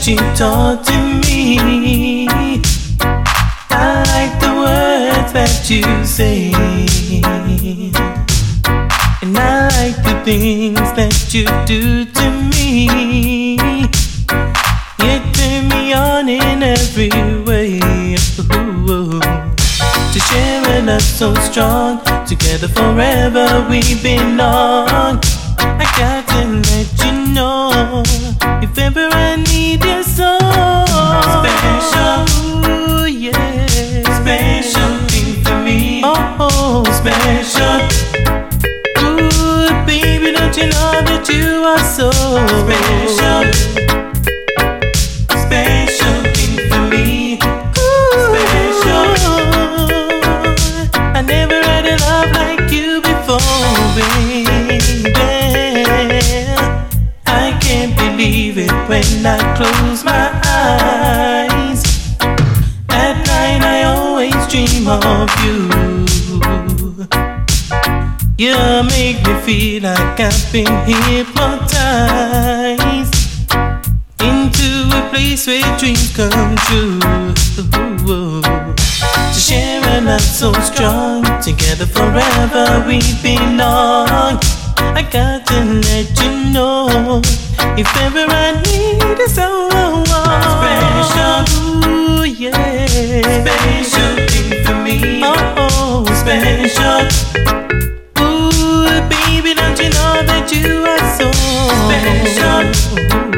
you taught to me. I like the words that you say, and I like the things that you do to me. You turn me on in every way. Ooh. To share a love so strong, together forever we belong. I got to let you know, if ever I need you so special, ooh, yeah. Special thing for me, oh, special. Ooh, baby, don't you know that you are so special? Special thing for me, ooh, special. I never had a love like you before, baby. I can't believe it when I close my eyes. At night I always dream of you. You make me feel like I've been hypnotized into a place where dreams come true. To share a love so strong, together forever we belong. I got to let you know, if ever I need someone special, ooh, yeah. Special thing for me, oh, special.